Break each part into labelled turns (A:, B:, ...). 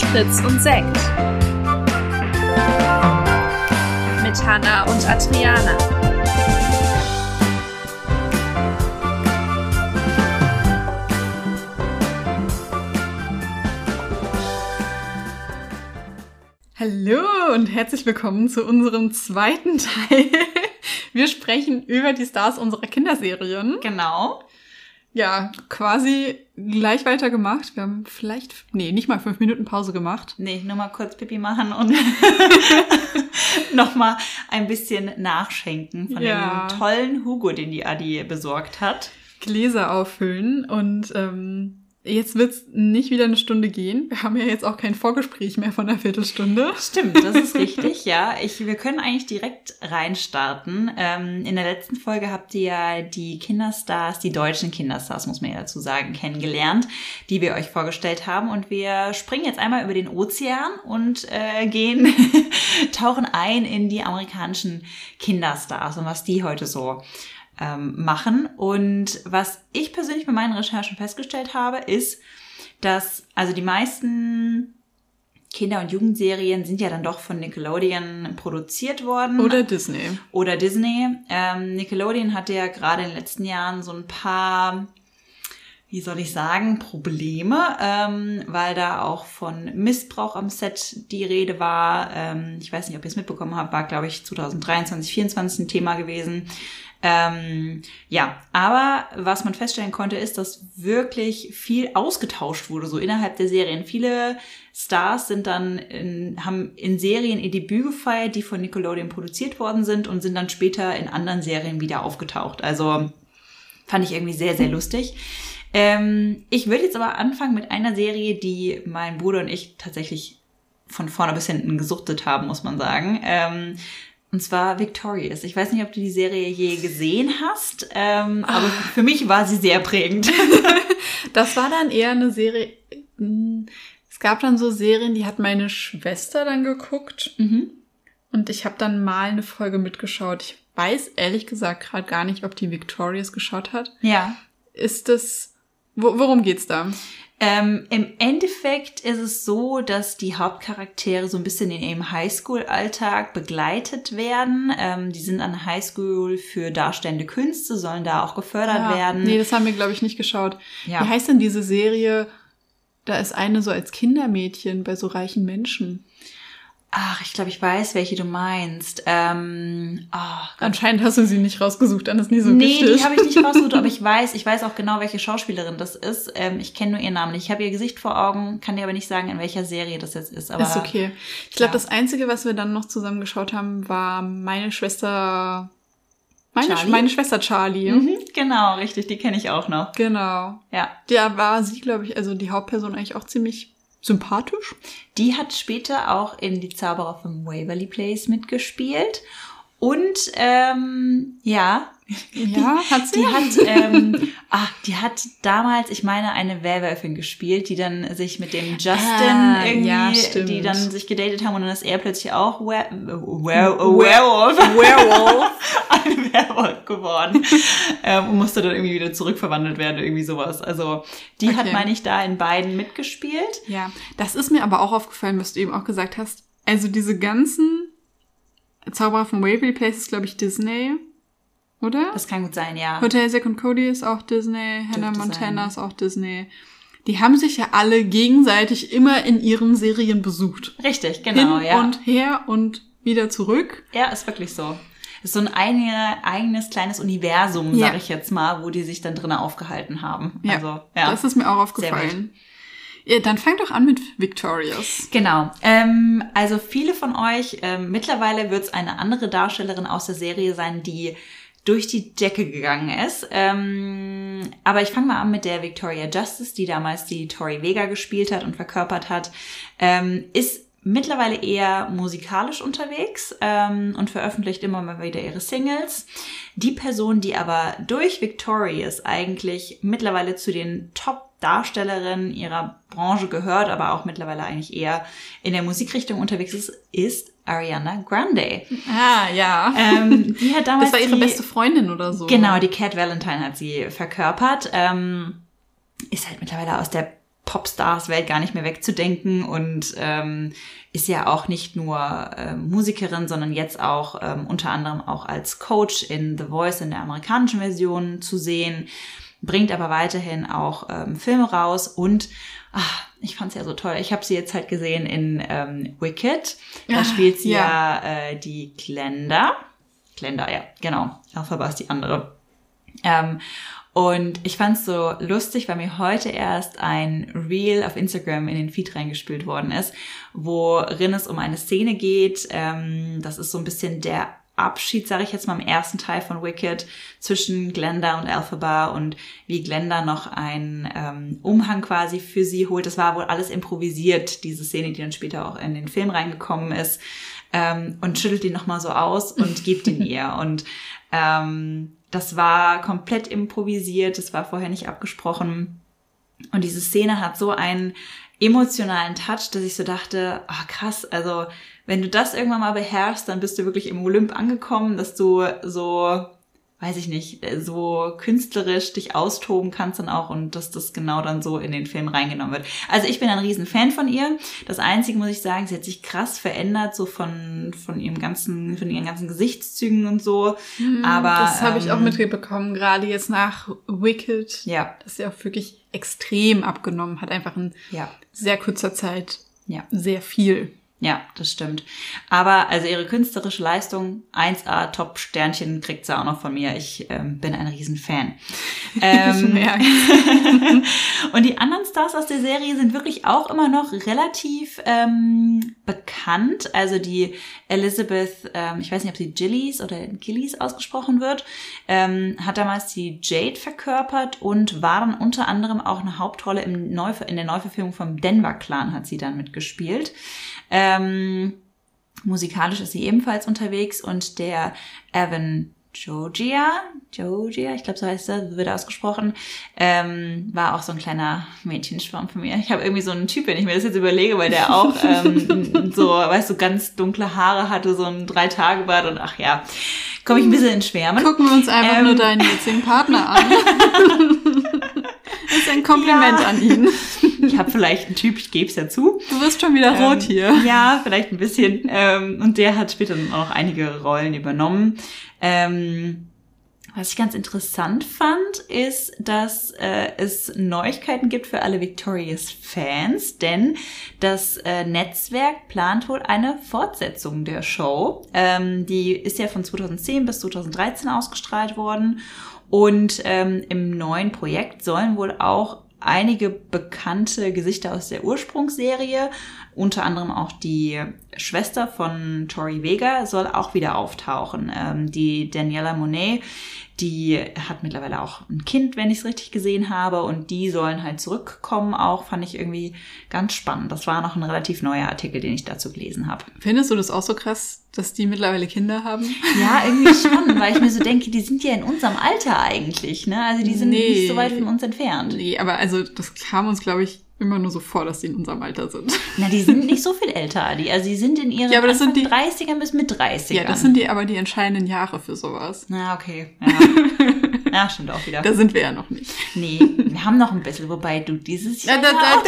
A: Fritz und Sekt mit Hannah und Adriana.
B: Hallo und herzlich willkommen zu unserem zweiten Teil. Wir sprechen über die Stars unserer Kinderserien.
C: Genau.
B: Ja, quasi gleich weitergemacht. Wir haben nicht mal 5 Minuten Pause gemacht.
C: Nee, nur mal kurz Pipi machen und nochmal ein bisschen nachschenken von dem tollen Hugo, den die Adi besorgt hat.
B: Gläser auffüllen und jetzt wird's nicht wieder eine Stunde gehen. Wir haben ja jetzt auch kein Vorgespräch mehr von einer Viertelstunde.
C: Stimmt, das ist richtig, ja. Wir können eigentlich direkt reinstarten. In der letzten Folge habt ihr ja die Kinderstars, die deutschen Kinderstars, muss man ja dazu sagen, kennengelernt, die wir euch vorgestellt haben. Und wir springen jetzt einmal über den Ozean und tauchen ein in die amerikanischen Kinderstars und was die heute so machen. Und was ich persönlich bei meinen Recherchen festgestellt habe, ist, dass also die meisten Kinder- und Jugendserien sind ja dann doch von Nickelodeon produziert worden.
B: Oder Disney.
C: Nickelodeon hatte ja gerade in den letzten Jahren so ein paar, wie soll ich sagen, Probleme, weil da auch von Missbrauch am Set die Rede war. Ich weiß nicht, ob ihr es mitbekommen habt, war, glaube ich, 2023, 2024 ein Thema gewesen. Aber was man feststellen konnte, ist, dass wirklich viel ausgetauscht wurde, so innerhalb der Serien. Viele Stars sind dann haben in Serien ihr Debüt gefeiert, die von Nickelodeon produziert worden sind und sind dann später in anderen Serien wieder aufgetaucht. Also fand ich irgendwie sehr, sehr lustig. Ich würde jetzt aber anfangen mit einer Serie, die mein Bruder und ich tatsächlich von vorne bis hinten gesuchtet haben, muss man sagen. Und zwar Victorious. Ich weiß nicht, ob du die Serie je gesehen hast, aber für mich war sie sehr prägend.
B: Das war dann eher eine Serie, es gab dann so Serien, die hat meine Schwester dann geguckt. Mhm. Und ich habe dann mal eine Folge mitgeschaut. Ich weiß ehrlich gesagt gerade gar nicht, ob die Victorious geschaut hat.
C: Ja.
B: Ist das, worum geht's da?
C: Im Endeffekt ist es so, dass die Hauptcharaktere so ein bisschen in ihrem Highschool-Alltag begleitet werden. Die sind an Highschool für darstellende Künste, sollen da auch gefördert werden.
B: Nee, das haben wir, glaube ich, nicht geschaut. Ja. Wie heißt denn diese Serie? Da ist eine so als Kindermädchen bei so reichen Menschen.
C: Ach, ich glaube, ich weiß, welche du meinst.
B: Anscheinend hast du sie nicht rausgesucht, dann ist nie so
C: wichtig.
B: Nee,
C: die habe ich nicht rausgesucht, aber ich weiß auch genau, welche Schauspielerin das ist. Ich kenne nur ihren Namen nicht. Ich habe ihr Gesicht vor Augen, kann dir aber nicht sagen, in welcher Serie das jetzt ist. Aber
B: ist okay. Ich glaube, das Einzige, was wir dann noch zusammen geschaut haben, war meine Schwester Charlie.
C: Mhm, genau, richtig, die kenne ich auch noch.
B: Genau.
C: Ja.
B: Da war sie, glaube ich, also die Hauptperson eigentlich auch ziemlich sympathisch.
C: Die hat später auch in Die Zauberer von Waverly Place mitgespielt. Und
B: hat sie?
C: Die hat damals, ich meine, eine Werwölfin gespielt, die dann sich mit dem Justin die dann sich gedatet haben und dann ist er plötzlich auch Werewolf ein Werwolf geworden und musste dann irgendwie wieder zurückverwandelt werden, irgendwie sowas. Also die hat, meine ich, da in beiden mitgespielt.
B: Ja, das ist mir aber auch aufgefallen, was du eben auch gesagt hast. Also diese ganzen Zauberer von Waverly Place ist, glaube ich, Disney, oder?
C: Das kann gut sein, ja.
B: Hotel Zack und Cody ist auch Disney, Hannah Montana ist auch Disney. Die haben sich ja alle gegenseitig immer in ihren Serien besucht.
C: Richtig, genau,
B: Hin und her und wieder zurück.
C: Ja, ist wirklich so. Ist so ein eigenes kleines Universum, sag ich jetzt mal, wo die sich dann drinnen aufgehalten haben.
B: Ja, also, das ist mir auch aufgefallen. Ja, dann fang doch an mit Victorious.
C: Genau. Also viele von euch, mittlerweile wird es eine andere Darstellerin aus der Serie sein, die durch die Decke gegangen ist. Aber ich fange mal an mit der Victoria Justice, die damals die Tori Vega gespielt hat und verkörpert hat. Ist mittlerweile eher musikalisch unterwegs und veröffentlicht immer mal wieder ihre Singles. Die Person, die aber durch Victorious eigentlich mittlerweile zu den Top-Darstellerinnen ihrer Branche gehört, aber auch mittlerweile eigentlich eher in der Musikrichtung unterwegs ist Ariana Grande.
B: Ah, ja.
C: Die hat damals
B: das war ihre beste Freundin oder so.
C: Genau, die Cat Valentine hat sie verkörpert. Ist halt mittlerweile aus der Popstars-Welt gar nicht mehr wegzudenken und ist ja auch nicht nur Musikerin, sondern jetzt auch unter anderem auch als Coach in The Voice in der amerikanischen Version zu sehen, bringt aber weiterhin auch Filme raus und ich fand's ja so toll. Ich habe sie jetzt halt gesehen in Wicked. Da spielt sie die Glenda. Glenda, ja, genau. Elphaba ist die andere. Und ich fand's so lustig, weil mir heute erst ein Reel auf Instagram in den Feed reingespült worden ist, worin es um eine Szene geht. Das ist so ein bisschen der Abschied, sage ich jetzt mal, im ersten Teil von Wicked zwischen Glenda und Elphaba und wie Glenda noch einen Umhang quasi für sie holt. Das war wohl alles improvisiert, diese Szene, die dann später auch in den Film reingekommen ist, und schüttelt ihn nochmal so aus und gibt ihn ihr. Und das war komplett improvisiert, das war vorher nicht abgesprochen. Und diese Szene hat so einen emotionalen Touch, dass ich so dachte, krass, also wenn du das irgendwann mal beherrschst, dann bist du wirklich im Olymp angekommen, dass du so, weiß ich nicht, so künstlerisch dich austoben kannst dann auch und dass das genau dann so in den Film reingenommen wird. Also ich bin ein riesen Fan von ihr. Das Einzige, muss ich sagen, sie hat sich krass verändert, so von ihren ganzen Gesichtszügen und so. Aber
B: das habe ich auch mitbekommen, gerade jetzt nach Wicked, dass sie auch wirklich extrem abgenommen hat, einfach in sehr kurzer Zeit sehr viel.
C: Ja, das stimmt. Aber also ihre künstlerische Leistung, 1A, Top-Sternchen kriegt sie auch noch von mir. Ich bin ein Riesenfan.
B: Ich merke.
C: Und die anderen Stars aus der Serie sind wirklich auch immer noch relativ bekannt. Also die Elizabeth, ich weiß nicht, ob sie Gillies oder Gillies ausgesprochen wird, hat damals die Jade verkörpert und war dann unter anderem auch eine Hauptrolle in der Neuverfilmung vom Denver Clan hat sie dann mitgespielt. Musikalisch ist sie ebenfalls unterwegs und der Evan Jogia, ich glaube so heißt er, wird ausgesprochen, war auch so ein kleiner Mädchenschwarm von mir. Ich habe irgendwie so einen Typ, wenn ich mir das jetzt überlege, weil der auch so, weißt du, ganz dunkle Haare hatte, so ein 3-Tage-Bart und komme ich ein bisschen ins Schwärmen.
B: Gucken wir uns einfach nur deinen jetzigen Partner an. Das ist ein Kompliment an ihn.
C: Ich habe vielleicht einen Typ, ich gebe es ja zu.
B: Du wirst schon wieder rot hier.
C: Ja, vielleicht ein bisschen. Und der hat später dann auch einige Rollen übernommen. Was ich ganz interessant fand, ist, dass es Neuigkeiten gibt für alle Victorious-Fans, denn das Netzwerk plant wohl eine Fortsetzung der Show. Die ist ja von 2010 bis 2013 ausgestrahlt worden und im neuen Projekt sollen wohl auch einige bekannte Gesichter aus der Ursprungsserie, unter anderem auch die Schwester von Tori Vega soll auch wieder auftauchen. Die Daniela Monet, die hat mittlerweile auch ein Kind, wenn ich es richtig gesehen habe, und die sollen halt zurückkommen auch, fand ich irgendwie ganz spannend. Das war noch ein relativ neuer Artikel, den ich dazu gelesen habe.
B: Findest du das auch so krass, dass die mittlerweile Kinder haben?
C: Ja, irgendwie schon, weil ich mir so denke, die sind ja in unserem Alter eigentlich, ne? Also die sind nicht so weit von uns entfernt.
B: Nee, aber also das kam uns, glaube ich, immer nur so vor, dass die in unserem Alter sind.
C: Na, die sind nicht so viel älter. Sie sind in ihren
B: aber das sind die
C: 30ern bis mit 30ern.
B: Ja, das sind aber die entscheidenden Jahre für sowas.
C: Na, okay. Ja, stimmt auch wieder.
B: Da sind wir ja noch nicht.
C: Nee, wir haben noch ein bisschen, wobei du dieses Jahr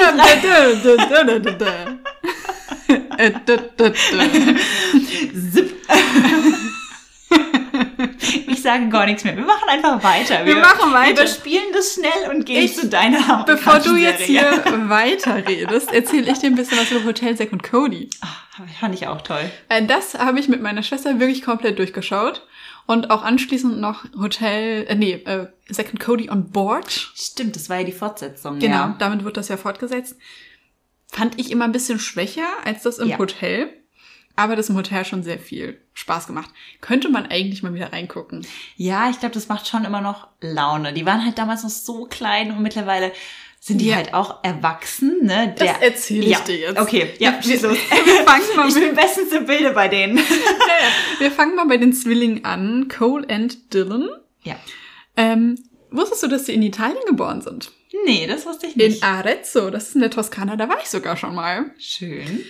C: Ich sage gar nichts mehr. Wir machen einfach weiter. Wir überspielen das schnell und gehen zu deiner
B: Bevor du jetzt hier weiterredest, erzähle ich dir ein bisschen was über Hotel Zack und Cody.
C: Fand ich auch toll.
B: Das habe ich mit meiner Schwester wirklich komplett durchgeschaut. Und auch anschließend noch Zack und Cody on Board.
C: Stimmt, das war ja die Fortsetzung.
B: Genau, damit wird das ja fortgesetzt. Fand ich immer ein bisschen schwächer als das im Hotel. Aber das im Hotel schon sehr viel Spaß gemacht. Könnte man eigentlich mal wieder reingucken.
C: Ja, ich glaube, das macht schon immer noch Laune. Die waren halt damals noch so klein und mittlerweile sind die halt auch erwachsen, ne?
B: Das erzähle ich dir jetzt.
C: Okay, schieß los. Ich bin bestens im Bilde bei denen.
B: Wir fangen mal bei den Zwillingen an. Cole and Dylan.
C: Ja.
B: Wusstest du, dass sie in Italien geboren sind?
C: Nee, das wusste ich nicht.
B: In Arezzo, das ist in der Toskana, da war ich sogar schon mal.
C: Schön.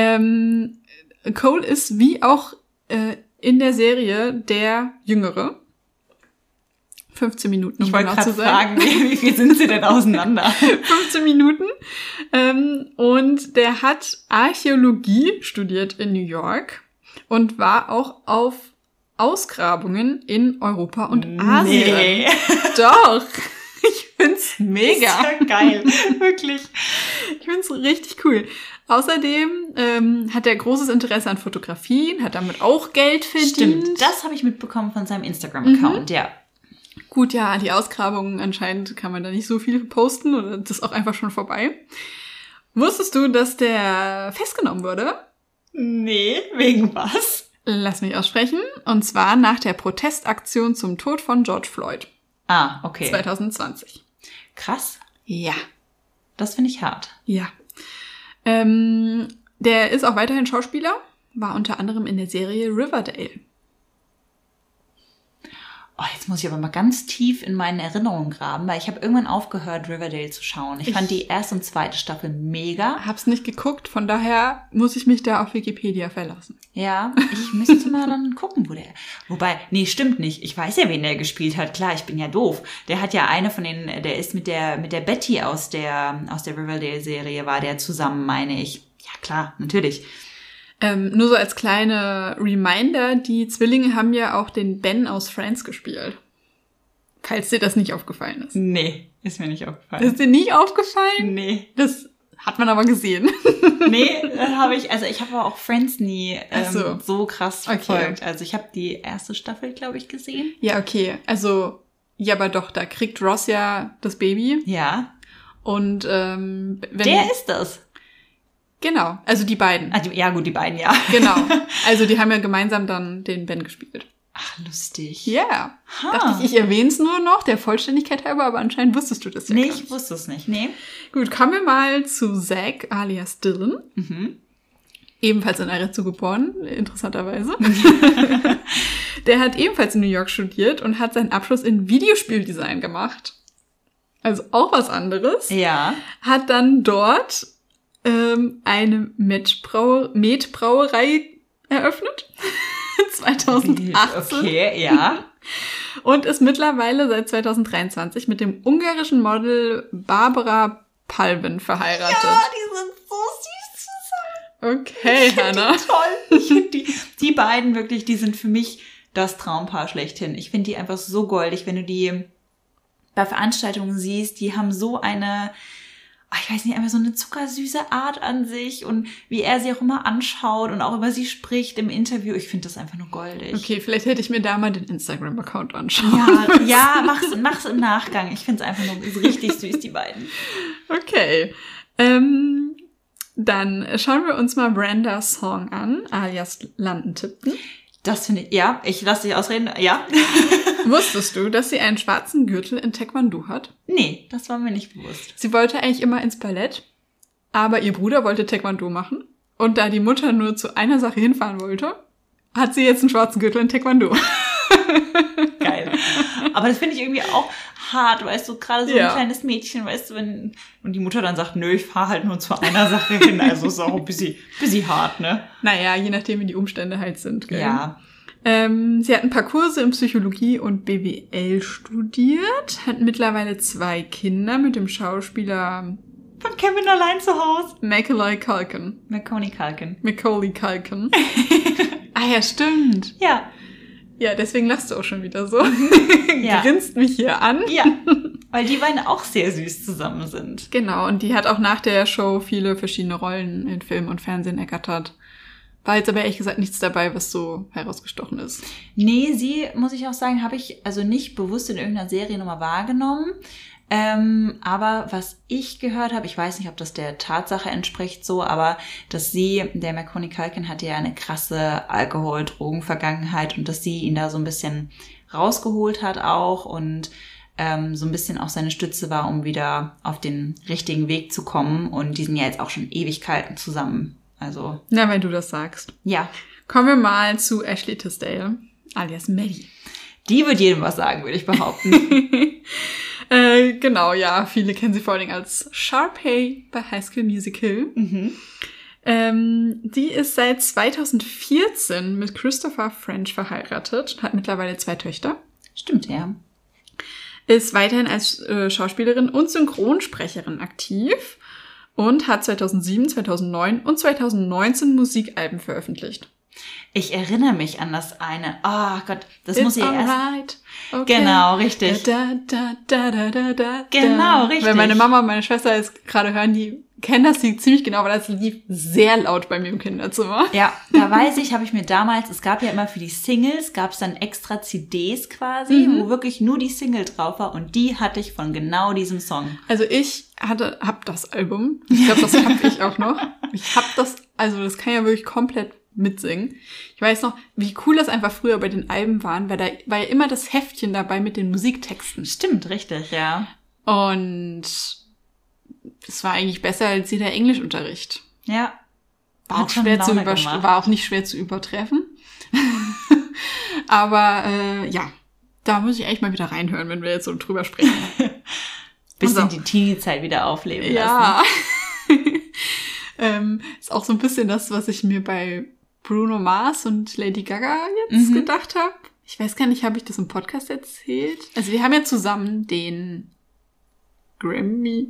B: Cole ist wie auch in der Serie der Jüngere. 15 Minuten, um
C: Ich wollte
B: genau zu
C: gerade
B: sein.
C: fragen, wie viel sind sie denn auseinander?
B: 15 Minuten. Und der hat Archäologie studiert in New York und war auch auf Ausgrabungen in Europa und Asien.
C: Nee.
B: Doch. Ich find's mega.
C: Ist ja geil, wirklich.
B: Ich find's richtig cool. Außerdem hat er großes Interesse an Fotografien, hat damit auch Geld verdient.
C: Stimmt, das habe ich mitbekommen von seinem Instagram-Account, ja.
B: Gut, ja, die Ausgrabungen anscheinend kann man da nicht so viel posten oder das ist auch einfach schon vorbei. Wusstest du, dass der festgenommen wurde?
C: Nee, wegen was?
B: Lass mich aussprechen. Und zwar nach der Protestaktion zum Tod von George Floyd.
C: Ah, okay.
B: 2020.
C: Krass,
B: Ja.
C: das finde ich hart.
B: Ja. Der ist auch weiterhin Schauspieler, war unter anderem in der Serie Riverdale.
C: Oh, jetzt muss ich aber mal ganz tief in meinen Erinnerungen graben, weil ich habe irgendwann aufgehört, Riverdale zu schauen. Ich fand die erste und zweite Staffel mega.
B: Hab's nicht geguckt, von daher muss ich mich da auf Wikipedia verlassen.
C: Ja, ich müsste mal dann gucken, wo der... Wobei, nee, stimmt nicht. Ich weiß ja, wen der gespielt hat. Klar, ich bin ja doof. Der hat ja eine von den... Der ist mit der Betty aus der Riverdale-Serie, war der zusammen, meine ich. Ja, klar, natürlich.
B: Nur so als kleine Reminder, die Zwillinge haben ja auch den Ben aus Friends gespielt. Falls dir das nicht aufgefallen ist.
C: Nee, ist mir nicht aufgefallen.
B: Ist dir nicht aufgefallen?
C: Nee.
B: Das hat man aber gesehen.
C: Nee, habe ich, also ich habe aber auch Friends nie
B: Ach
C: so krass
B: Okay.
C: verfolgt. Also ich habe die erste Staffel, glaube ich, gesehen.
B: Ja, okay. Also, ja, aber doch, da kriegt Ross ja das Baby.
C: Ja.
B: Und wenn...
C: Der ist das.
B: Genau, also die beiden.
C: Ah, ja gut, die beiden, ja.
B: Genau. Also die haben ja gemeinsam dann den Ben gespielt.
C: Ach, lustig.
B: Ja. Yeah.
C: Ha.
B: Dachte ich erwähne es nur noch, der Vollständigkeit halber, aber anscheinend wusstest du das ja
C: Nee,
B: gar nicht.
C: ich wusste es nicht. Nee.
B: Gut, kommen wir mal zu Zack alias Dylan.
C: Mhm.
B: Ebenfalls in Arezzo geboren, interessanterweise. Der hat ebenfalls in New York studiert und hat seinen Abschluss in Videospieldesign gemacht. Also auch was anderes.
C: Ja.
B: Hat dann dort eine Metbrauerei eröffnet. 2018.
C: Okay, ja.
B: Und ist mittlerweile seit 2023 mit dem ungarischen Model Barbara Palvin verheiratet.
C: Ja, die sind so süß zusammen.
B: Okay, Hannah.
C: Toll. Ich finde die beiden wirklich, die sind für mich das Traumpaar schlechthin. Ich finde die einfach so goldig, wenn du die bei Veranstaltungen siehst. Die haben so eine, ich weiß nicht, einfach so eine zuckersüße Art an sich und wie er sie auch immer anschaut und auch über sie spricht im Interview. Ich finde das einfach nur goldig.
B: Okay, vielleicht hätte ich mir da mal den Instagram-Account anschauen.
C: Ja, mach's im Nachgang. Ich finde es einfach nur richtig süß, die beiden.
B: Okay. Dann schauen wir uns mal Brandas Song an, alias London Tipton.
C: Das finde ich, ja, ich lasse dich ausreden, ja.
B: Wusstest du, dass sie einen schwarzen Gürtel in Taekwondo hat?
C: Nee, das war mir nicht bewusst.
B: Sie wollte eigentlich immer ins Ballett, aber ihr Bruder wollte Taekwondo machen. Und da die Mutter nur zu einer Sache hinfahren wollte, hat sie jetzt einen schwarzen Gürtel in Taekwondo.
C: Geil. Aber das finde ich irgendwie auch hart, weißt du, gerade so
B: Ja.
C: ein kleines Mädchen, weißt du, wenn und die Mutter dann sagt, nö, ich fahre halt nur zu einer Sache hin, also ist auch ein bisschen hart, ne?
B: Naja, je nachdem, wie die Umstände halt sind. Gell?
C: Ja.
B: Sie hat ein paar Kurse in Psychologie und BWL studiert, hat mittlerweile 2 Kinder mit dem Schauspieler
C: Von Kevin allein zu Hause.
B: Macaulay Culkin.
C: Macaulay Culkin.
B: Macaulay Culkin. Ah ja, stimmt.
C: Ja.
B: Ja, deswegen lachst du auch schon wieder so.
C: Ja.
B: Grinst mich hier an.
C: Ja. Weil die beiden auch sehr süß zusammen sind.
B: Genau, und die hat auch nach der Show viele verschiedene Rollen in Film und Fernsehen ergattert. War jetzt aber ehrlich gesagt nichts dabei, was so herausgestochen ist.
C: Nee, sie, muss ich auch sagen, habe ich also nicht bewusst in irgendeiner Serie nochmal wahrgenommen. Aber was ich gehört habe, ich weiß nicht, ob das der Tatsache entspricht so, aber dass der Macaulay Culkin hatte ja eine krasse Alkohol-Drogen-Vergangenheit und dass sie ihn da so ein bisschen rausgeholt hat auch und so ein bisschen auch seine Stütze war, um wieder auf den richtigen Weg zu kommen. Und die sind ja jetzt auch schon Ewigkeiten zusammen. Also,
B: Na, wenn du das sagst.
C: ja.
B: Kommen wir mal zu Ashley Tisdale, alias Maddie.
C: Die wird jedem was sagen, würde ich behaupten.
B: Genau, ja, viele kennen sie vor allem als Sharpay bei High School Musical. Die ist seit 2014 mit Christopher French verheiratet und hat mittlerweile 2 Töchter.
C: Stimmt, ja.
B: ist weiterhin als Schauspielerin und Synchronsprecherin aktiv und hat 2007, 2009 und 2019 Musikalben veröffentlicht.
C: Ich erinnere mich an das eine. Oh Gott, das muss ich erst...
B: Right. Okay.
C: Genau, richtig. Genau, richtig.
B: Wenn meine Mama und meine Schwester jetzt gerade hören, die kennen das Lied ziemlich genau, weil das lief sehr laut bei mir im Kinderzimmer.
C: Ja, da weiß ich, habe ich mir damals, es gab ja immer für die Singles, gab es dann extra CDs quasi, wo wirklich nur die Single drauf war und die hatte ich von genau diesem Song.
B: Also ich hab das Album. Ich glaube, das habe ich auch noch. Das kann ja wirklich komplett mitsingen. Ich weiß noch, wie cool das einfach früher bei den Alben waren, weil da war ja immer das Heftchen dabei mit den Musiktexten.
C: Stimmt, richtig, ja.
B: Und es war eigentlich besser als jeder Englischunterricht.
C: Ja.
B: War auch nicht schwer zu übertreffen. Aber ja, da muss ich eigentlich mal wieder reinhören, wenn wir jetzt so drüber sprechen.
C: Bisschen die Teenie-Zeit wieder aufleben lassen.
B: Ja. Ist auch so ein bisschen das, was ich mir bei Bruno Mars und Lady Gaga jetzt gedacht habe. Ich weiß gar nicht, habe ich das im Podcast erzählt? Also wir haben ja zusammen den Grammy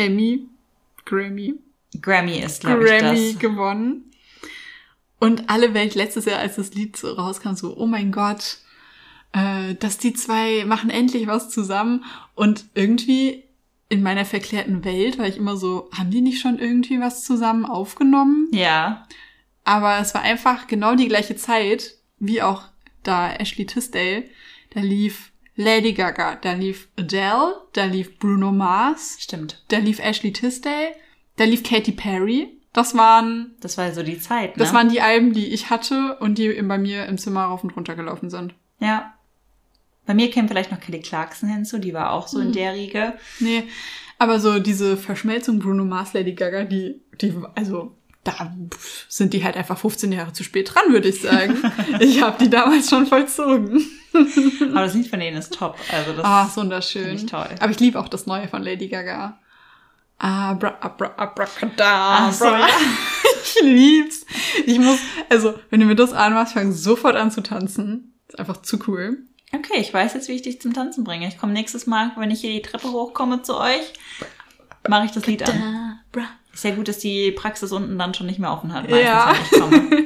C: ist, glaube ich, das.
B: gewonnen. Und alle Welt letztes Jahr, als das Lied so rauskam, so, oh mein Gott, dass die zwei machen endlich was zusammen. Und irgendwie in meiner verklärten Welt war ich immer so, haben die nicht schon irgendwie was zusammen aufgenommen?
C: Ja.
B: Aber es war einfach genau die gleiche Zeit, wie auch da Ashley Tisdale. Da lief Lady Gaga, da lief Adele, da lief Bruno Mars.
C: Stimmt.
B: Da lief Ashley Tisdale, da lief Katy Perry. Das war
C: so die Zeit, ne?
B: Das waren die Alben, die ich hatte und die bei mir im Zimmer rauf und runter gelaufen sind.
C: Ja. Bei mir käme vielleicht noch Kelly Clarkson hinzu, die war auch so in der Riege.
B: Nee, aber so diese Verschmelzung Bruno Mars, Lady Gaga, also da sind die halt einfach 15 Jahre zu spät dran, würde ich sagen. Ich habe die damals schon vollzogen.
C: Aber das Lied von denen ist top. Also das
B: ist wunderschön.
C: Finde ich toll.
B: Aber ich liebe auch das Neue von Lady Gaga. Abracadabra.
C: Ach so, ja.
B: Ich lieb's. Wenn du mir das anmachst, fang sofort an zu tanzen. Ist einfach zu cool.
C: Okay, ich weiß jetzt, wie ich dich zum Tanzen bringe. Ich komme nächstes Mal, wenn ich hier die Treppe hochkomme zu euch, mache ich das Lied an. Ist ja gut, dass die Praxis unten dann schon nicht mehr offen hat. Meistens,
B: ja.
C: wenn ich komme.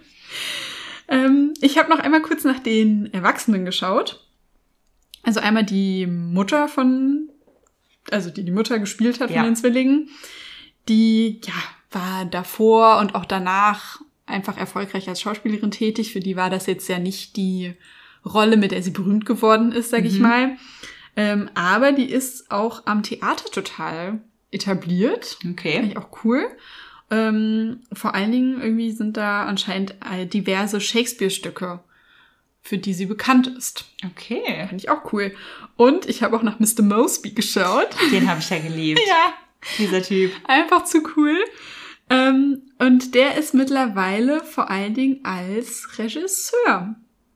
B: Ich habe noch einmal kurz nach den Erwachsenen geschaut. Also einmal die Mutter die Mutter gespielt hat von den Zwillingen. Die, war davor und auch danach einfach erfolgreich als Schauspielerin tätig. Für die war das jetzt ja nicht die Rolle, mit der sie berühmt geworden ist, sag ich mal. Aber die ist auch am Theater total etabliert.
C: Okay.
B: Finde ich auch cool. Vor allen Dingen irgendwie sind da anscheinend diverse Shakespeare-Stücke, für die sie bekannt ist.
C: Okay.
B: Finde ich auch cool. Und ich habe auch nach Mr. Mosby geschaut.
C: Den habe ich ja geliebt.
B: Ja.
C: Dieser Typ.
B: Einfach zu cool. Und der ist mittlerweile vor allen Dingen als Regisseur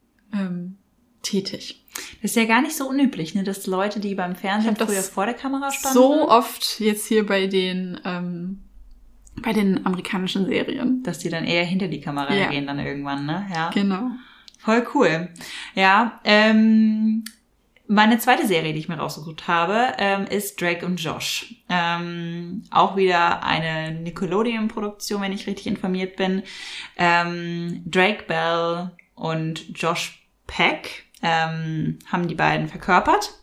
B: tätig.
C: Das ist ja gar nicht so unüblich, ne, dass Leute, die beim Fernsehen früher vor der Kamera standen.
B: So oft jetzt hier bei den amerikanischen Serien.
C: Dass die dann eher hinter die Kamera gehen dann irgendwann, ne? Ja.
B: Genau.
C: Voll cool. Ja, meine zweite Serie, die ich mir rausgesucht habe, ist Drake und Josh. Auch wieder eine Nickelodeon-Produktion, wenn ich richtig informiert bin. Drake Bell und Josh Peck haben die beiden verkörpert.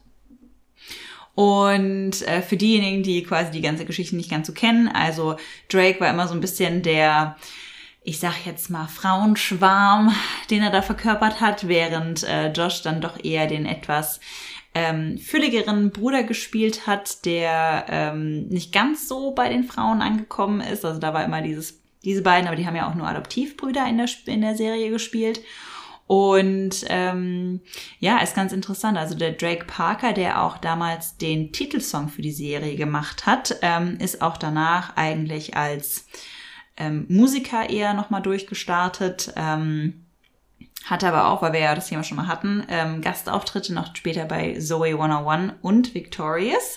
C: Und für diejenigen, die quasi die ganze Geschichte nicht ganz so kennen, also Drake war immer so ein bisschen der, ich sag jetzt mal, Frauenschwarm, den er da verkörpert hat, während Josh dann doch eher den etwas fülligeren Bruder gespielt hat, der nicht ganz so bei den Frauen angekommen ist. Also da war immer diese beiden, aber die haben ja auch nur Adoptivbrüder in der Serie gespielt. Und ist ganz interessant. Also der Drake Parker, der auch damals den Titelsong für die Serie gemacht hat, ist auch danach eigentlich als Musiker eher nochmal durchgestartet. Hatte aber auch, weil wir ja das Thema schon mal hatten, Gastauftritte noch später bei Zoey 101 und Victorious.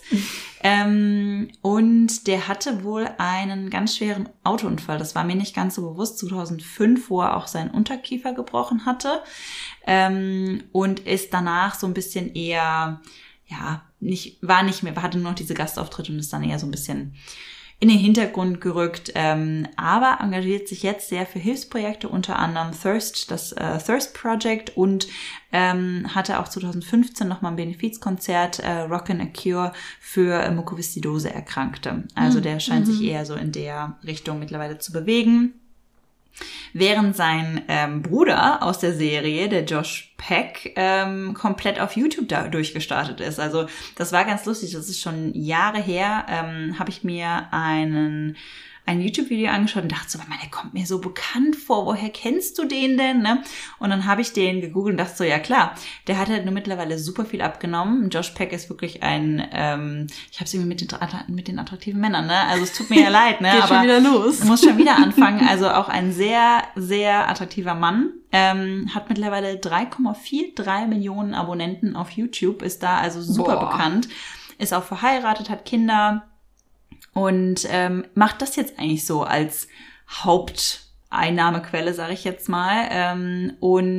C: Und der hatte wohl einen ganz schweren Autounfall. Das war mir nicht ganz so bewusst. 2005, wo er auch seinen Unterkiefer gebrochen hatte. Und ist danach so ein bisschen eher hatte nur noch diese Gastauftritte und ist dann eher so ein bisschen in den Hintergrund gerückt, aber engagiert sich jetzt sehr für Hilfsprojekte, unter anderem das Thirst Project, und hatte auch 2015 nochmal ein Benefizkonzert, Rockin' a Cure, für Mukoviszidose Erkrankte. Also der scheint sich eher so in der Richtung mittlerweile zu bewegen. Während sein Bruder aus der Serie, der Josh Peck, komplett auf YouTube da durchgestartet ist. Also das war ganz lustig, das ist schon Jahre her, habe ich mir ein YouTube-Video angeschaut und dachte so, der kommt mir so bekannt vor, woher kennst du den denn? Ne? Und dann habe ich den gegoogelt und dachte so, ja klar, der hat halt nur mittlerweile super viel abgenommen. Josh Peck ist wirklich ich habe es irgendwie mit den attraktiven Männern, ne? Also es tut mir ja leid, ne?
B: Geht
C: aber
B: schon wieder los.
C: Muss schon wieder anfangen. Also auch ein sehr, sehr attraktiver Mann. Hat mittlerweile 3,43 Millionen Abonnenten auf YouTube, ist da also super bekannt. Ist auch verheiratet, hat Kinder. Und macht das jetzt eigentlich so als Haupteinnahmequelle, sage ich jetzt mal.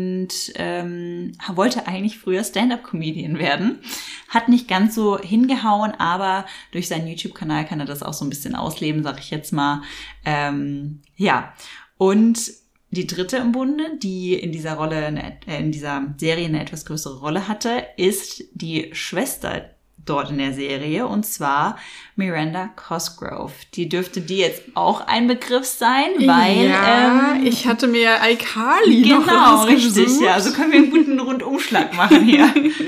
C: Wollte eigentlich früher Stand-up-Comedian werden. Hat nicht ganz so hingehauen, aber durch seinen YouTube-Kanal kann er das auch so ein bisschen ausleben, sage ich jetzt mal. Und die dritte im Bunde, die in dieser Serie eine etwas größere Rolle hatte, ist die Schwester dort in der Serie, und zwar Miranda Cosgrove. Die dürfte dir jetzt auch ein Begriff sein, weil...
B: ich hatte mir iCarly noch rausgesucht.
C: Genau, richtig, ja. Also können wir einen guten Rundumschlag machen hier.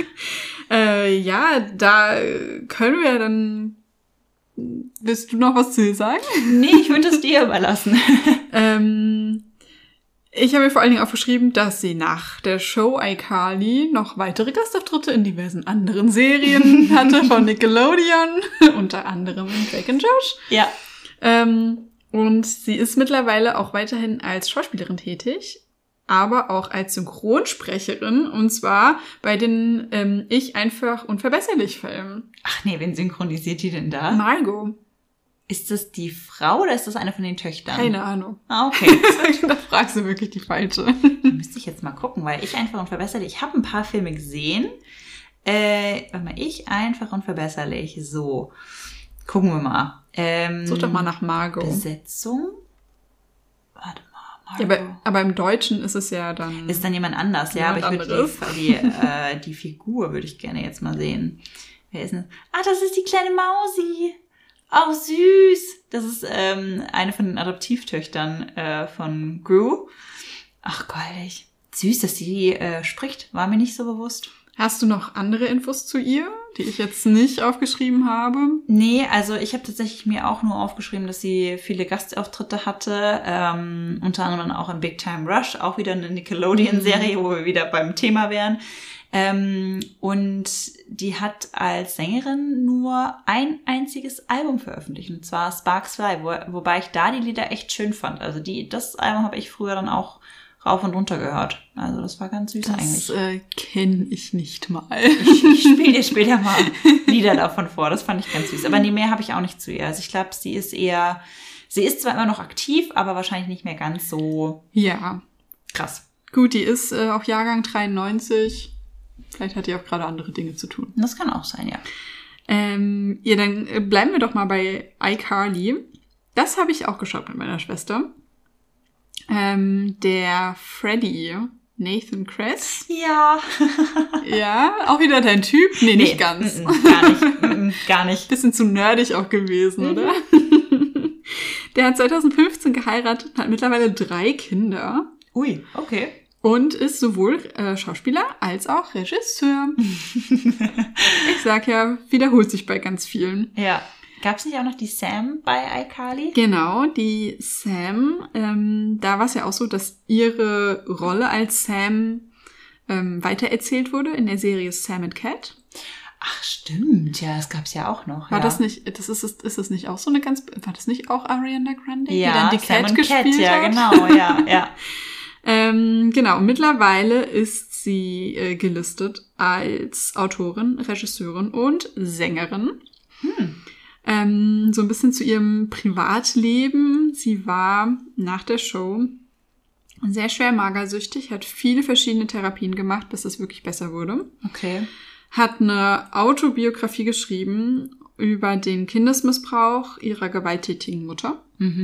B: Da können wir dann... Willst du noch was zu ihr sagen?
C: Nee, ich würde es dir überlassen.
B: Ich habe mir vor allen Dingen aufgeschrieben, dass sie nach der Show iCarly noch weitere Gastauftritte in diversen anderen Serien hatte von Nickelodeon, unter anderem in Drake and Josh.
C: Ja.
B: Und sie ist mittlerweile auch weiterhin als Schauspielerin tätig, aber auch als Synchronsprecherin, und zwar bei den Ich einfach unverbesserlich Filmen.
C: Ach nee, wen synchronisiert die denn da?
B: Margot.
C: Ist das die Frau oder ist das eine von den Töchtern?
B: Keine Ahnung.
C: Ah, okay.
B: Da fragst du wirklich die falsche.
C: Da müsste ich jetzt mal gucken, weil Ich einfach unverbesserlich. Ich habe ein paar Filme gesehen. Ich einfach unverbesserlich. So, gucken wir mal.
B: Such doch mal nach Margot.
C: Besetzung. Warte mal, Margot.
B: Ja, aber im Deutschen ist es ja dann...
C: Ist dann jemand anders, ja. Aber ich würde die Figur würde ich gerne jetzt mal sehen. Wer ist denn? Ah, das ist die kleine Mausi. Oh, süß. Das ist eine von den Adoptivtöchtern von Gru. Ach, goldig. Süß, dass sie spricht. War mir nicht so bewusst.
B: Hast du noch andere Infos zu ihr, die ich jetzt nicht aufgeschrieben habe?
C: Nee, also ich habe tatsächlich mir auch nur aufgeschrieben, dass sie viele Gastauftritte hatte. Unter anderem auch in Big Time Rush, auch wieder eine Nickelodeon-Serie, wo wir wieder beim Thema wären. Und die hat als Sängerin nur ein einziges Album veröffentlicht, und zwar Sparks Fly, wobei ich da die Lieder echt schön fand. Also das Album habe ich früher dann auch rauf und runter gehört. Also das war ganz süß eigentlich.
B: Das kenne ich nicht mal.
C: Ich spiele dir später mal Lieder davon vor, das fand ich ganz süß. Aber nee, mehr habe ich auch nicht zu ihr. Also ich glaube, sie ist zwar immer noch aktiv, aber wahrscheinlich nicht mehr ganz so krass.
B: Gut, die ist auch Jahrgang 93. Vielleicht hat die auch gerade andere Dinge zu tun.
C: Das kann auch sein, ja.
B: Dann bleiben wir doch mal bei iCarly. Das habe ich auch geschaut mit meiner Schwester. Der Freddy, Nathan Kress.
C: Ja.
B: Ja, auch wieder dein Typ? Nee, nicht ganz.
C: Gar nicht.
B: Bisschen zu nerdig auch gewesen, oder? Der hat 2015 geheiratet und hat mittlerweile 3 Kinder.
C: Ui, okay.
B: Und ist sowohl Schauspieler als auch Regisseur. Ich sag ja, wiederholt sich bei ganz vielen.
C: Ja. Gab es nicht auch noch die Sam bei iCarly?
B: Genau, die Sam. Da war es ja auch so, dass ihre Rolle als Sam weitererzählt wurde in der Serie Sam and Cat.
C: Ach, stimmt. Ja, das gab's ja auch noch.
B: War das nicht, ist das nicht auch so eine war das nicht auch Ariana Grande,
C: ja,
B: die dann die
C: Sam
B: Cat
C: und
B: gespielt
C: Cat, ja,
B: hat?
C: genau, ja.
B: Genau, mittlerweile ist sie gelistet als Autorin, Regisseurin und Sängerin. So ein bisschen zu ihrem Privatleben. Sie war nach der Show sehr schwer magersüchtig, hat viele verschiedene Therapien gemacht, bis es wirklich besser wurde.
C: Okay.
B: hat eine Autobiografie geschrieben über den Kindesmissbrauch ihrer gewalttätigen Mutter.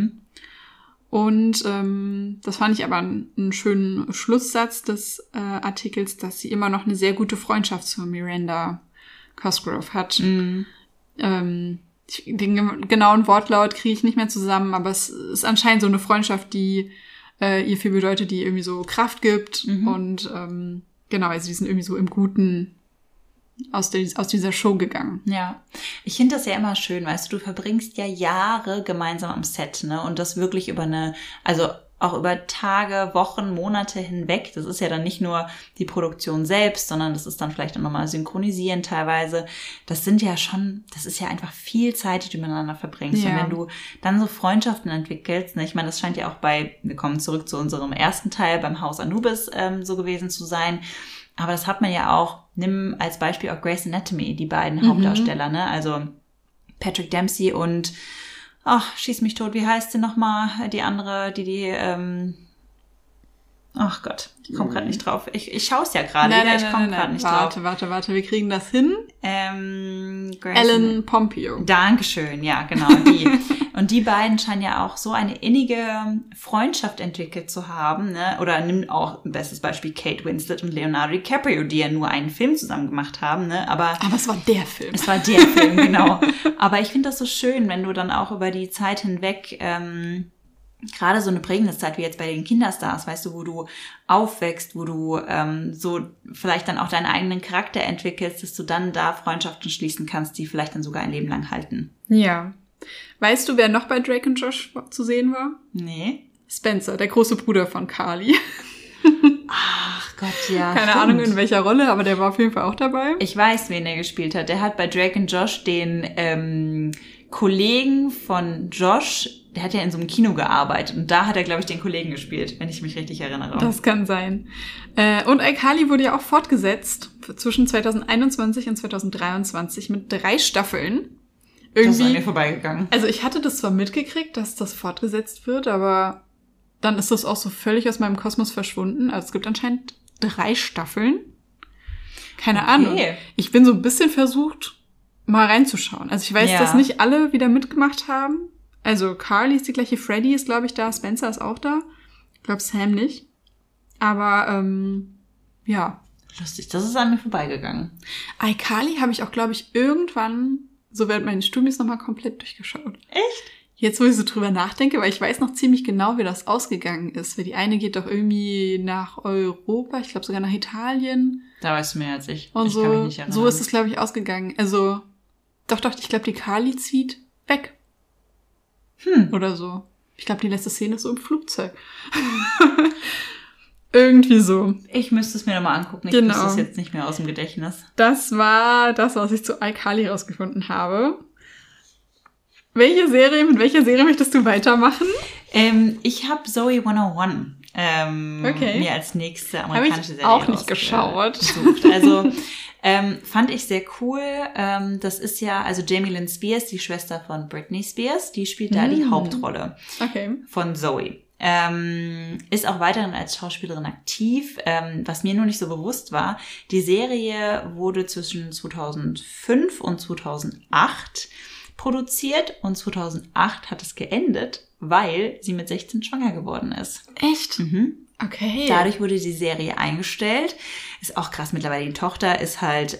B: Und das fand ich aber einen schönen Schlusssatz des Artikels, dass sie immer noch eine sehr gute Freundschaft zu Miranda Cosgrove hat. Den genauen Wortlaut kriege ich nicht mehr zusammen, aber es ist anscheinend so eine Freundschaft, die ihr viel bedeutet, die irgendwie so Kraft gibt. Und genau, also die sind irgendwie so im Guten aus dieser Show gegangen.
C: Ja, ich finde das ja immer schön, weißt du verbringst ja Jahre gemeinsam am Set, ne? Und das wirklich über also auch über Tage, Wochen, Monate hinweg. Das ist ja dann nicht nur die Produktion selbst, sondern das ist dann vielleicht auch nochmal synchronisieren teilweise. Das ist ja einfach viel Zeit, die du miteinander verbringst. Ja. Und wenn du dann so Freundschaften entwickelst, ne? Ich meine, das scheint ja auch wir kommen zurück zu unserem ersten Teil beim Haus Anubis so gewesen zu sein. Aber das hat man ja auch, nimm als Beispiel auch Grey's Anatomy, die beiden Hauptdarsteller, ne? Also Patrick Dempsey und, schieß mich tot, wie heißt sie nochmal? Die andere, ach Gott, ich komme gerade nicht drauf. Ich schaue es ja gerade, ich komme gerade nicht drauf.
B: Warte, wir kriegen das hin. Ellen Pompeo.
C: Dankeschön, ja, genau, die. Und die beiden scheinen ja auch so eine innige Freundschaft entwickelt zu haben, ne? Oder nimm auch ein bestes Beispiel Kate Winslet und Leonardo DiCaprio, die ja nur einen Film zusammen gemacht haben, ne? Aber
B: es war der Film.
C: Es war der Film, genau. Aber ich finde das so schön, wenn du dann auch über die Zeit hinweg gerade so eine prägende Zeit wie jetzt bei den Kinderstars, weißt du, wo du aufwächst, wo du so vielleicht dann auch deinen eigenen Charakter entwickelst, dass du dann da Freundschaften schließen kannst, die vielleicht dann sogar ein Leben lang halten.
B: Ja. Weißt du, wer noch bei Drake und Josh zu sehen war?
C: Nee.
B: Spencer, der große Bruder von Carly.
C: Ach Gott, ja.
B: Keine Ahnung in welcher Rolle, aber der war auf jeden Fall auch dabei.
C: Ich weiß, wen er gespielt hat. Der hat bei Drake und Josh den Kollegen von Josh, der hat ja in so einem Kino gearbeitet und da hat er, glaube ich, den Kollegen gespielt, wenn ich mich richtig erinnere.
B: Das kann sein. Und iCarly wurde ja auch fortgesetzt zwischen 2021 und 2023 mit 3 Staffeln.
C: Das ist an mir vorbeigegangen.
B: Also ich hatte das zwar mitgekriegt, dass das fortgesetzt wird, aber dann ist das auch so völlig aus meinem Kosmos verschwunden. Also es gibt anscheinend 3 Staffeln. Keine Ahnung. Ich bin so ein bisschen versucht, mal reinzuschauen. Also ich weiß, dass nicht alle wieder mitgemacht haben. Also Carly ist die gleiche, Freddy ist, glaube ich, da, Spencer ist auch da. Ich glaube, Sam nicht. Aber, ja.
C: Lustig, das ist an mir vorbeigegangen.
B: iCarly habe ich auch, glaube ich, irgendwann so während meines Studiums nochmal komplett durchgeschaut.
C: Echt?
B: Jetzt, wo ich so drüber nachdenke, weil ich weiß noch ziemlich genau, wie das ausgegangen ist. Weil die eine geht doch irgendwie nach Europa, ich glaube sogar nach Italien.
C: Da weißt du mehr als ich.
B: Und
C: ich kann mich nicht erinnern.
B: So ist es, glaube ich, ausgegangen. Also, doch, ich glaube, die Carly zieht weg. Oder so. Ich glaube, die letzte Szene ist so im Flugzeug. Irgendwie so.
C: Ich müsste es mir nochmal angucken. Ich wüsste es jetzt nicht mehr aus dem Gedächtnis.
B: Das war das, was ich zu iCarly rausgefunden habe. Mit welcher Serie möchtest du weitermachen?
C: Ich habe Zoe 101 mir als nächste amerikanische Serie
B: auch nicht geschaut.
C: Gesucht. Also fand ich sehr cool. Das ist ja, also Jamie Lynn Spears, die Schwester von Britney Spears, die spielt da die Hauptrolle von Zoe. Ist auch weiterhin als Schauspielerin aktiv. Was mir nur nicht so bewusst war, die Serie wurde zwischen 2005 und 2008 produziert und 2008 hat es geendet, weil sie mit 16 schwanger geworden ist.
B: Echt? Okay.
C: Dadurch wurde die Serie eingestellt. Ist auch krass, mittlerweile die Tochter ist halt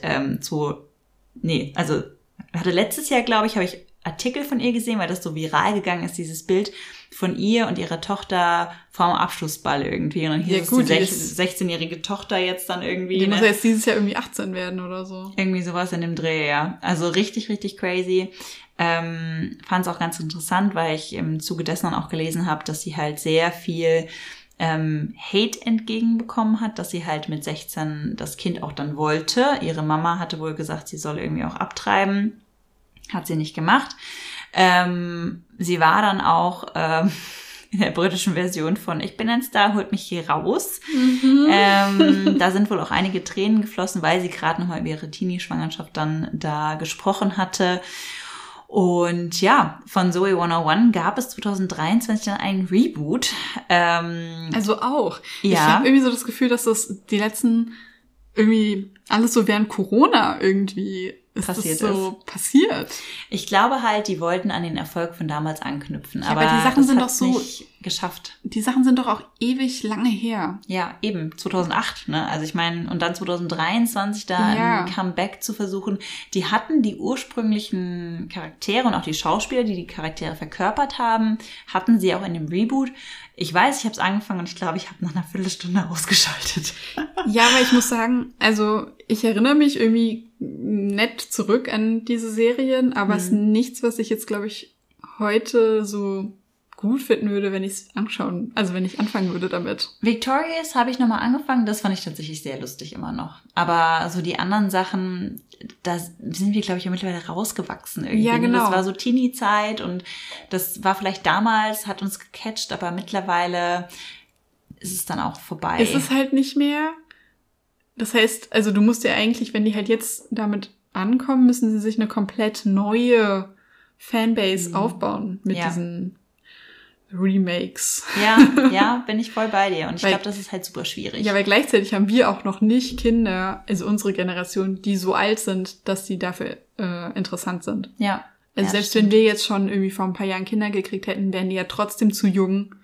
C: hatte letztes Jahr, glaube ich, habe ich Artikel von ihr gesehen, weil das so viral gegangen ist, dieses Bild von ihr und ihrer Tochter vorm Abschlussball irgendwie. Und dann hieß es die 16-jährige Tochter jetzt dann irgendwie.
B: Die muss ja jetzt dieses Jahr irgendwie 18 werden oder so.
C: Irgendwie sowas in dem Dreh, ja. Also richtig, richtig crazy. Fand es auch ganz interessant, weil ich im Zuge dessen dann auch gelesen habe, dass sie halt sehr viel Hate entgegenbekommen hat, dass sie halt mit 16 das Kind auch dann wollte. Ihre Mama hatte wohl gesagt, sie soll irgendwie auch abtreiben. Hat sie nicht gemacht. Sie war dann auch in der britischen Version von Ich bin ein Star, holt mich hier raus. Da sind wohl auch einige Tränen geflossen, weil sie gerade nochmal über ihre Teenie-Schwangerschaft dann da gesprochen hatte. Und ja, von Zoe 101 gab es 2023 dann einen Reboot.
B: Also auch.
C: Ja.
B: Ich habe irgendwie so das Gefühl, dass das die letzten irgendwie alles so während Corona irgendwie ist passiert.
C: Ich glaube halt, die wollten an den Erfolg von damals anknüpfen, aber
B: die Sachen sind doch
C: nicht geschafft.
B: Die Sachen sind doch auch ewig lange her.
C: Ja, eben, 2008, ne? Also ich meine, und dann 2023 da ein Comeback zu versuchen. Die hatten die ursprünglichen Charaktere und auch die Schauspieler, die Charaktere verkörpert haben, hatten sie auch in dem Reboot. Ich weiß, ich habe es angefangen und ich glaube, ich habe nach einer Viertelstunde ausgeschaltet.
B: Ja, aber ich muss sagen, also ich erinnere mich irgendwie nett zurück an diese Serien, aber es ist nichts, was ich jetzt, glaube ich, heute so gut finden würde, wenn ich anfangen würde damit.
C: Victorious habe ich nochmal angefangen, das fand ich tatsächlich sehr lustig immer noch. Aber so die anderen Sachen, da sind wir, glaube ich, ja mittlerweile rausgewachsen irgendwie.
B: Ja, genau.
C: Das war so Teenie-Zeit und das war vielleicht damals, hat uns gecatcht, aber mittlerweile ist es dann auch vorbei.
B: Es ist halt nicht mehr. Das heißt, also du musst ja eigentlich, wenn die halt jetzt damit ankommen, müssen sie sich eine komplett neue Fanbase aufbauen mit diesen Remakes.
C: Ja, bin ich voll bei dir. Und ich glaube, das ist halt super schwierig.
B: Ja, weil gleichzeitig haben wir auch noch nicht Kinder, also unsere Generation, die so alt sind, dass die dafür interessant sind.
C: Ja.
B: Also selbst wenn wir jetzt schon irgendwie vor ein paar Jahren Kinder gekriegt hätten, wären die ja trotzdem zu jung,